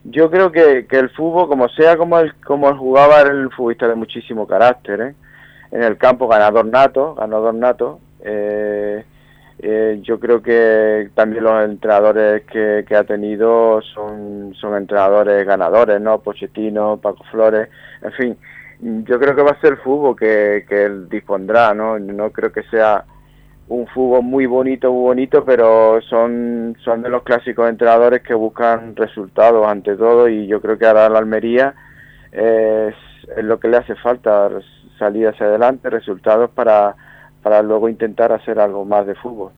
Yo creo que el fútbol, como sea como jugaba, era el futbolista de muchísimo carácter, ¿eh? En el campo ganador nato. Yo creo que también los entrenadores que ha tenido son entrenadores ganadores, ¿no? Pochettino, Paco Flores, en fin. Yo creo que va a ser el fútbol que él dispondrá, ¿no? No creo que sea un fútbol muy bonito, pero son de los clásicos entrenadores que buscan resultados ante todo, y yo creo que ahora la Almería es lo que le hace falta, salir hacia adelante, resultados para luego intentar hacer algo más de fútbol.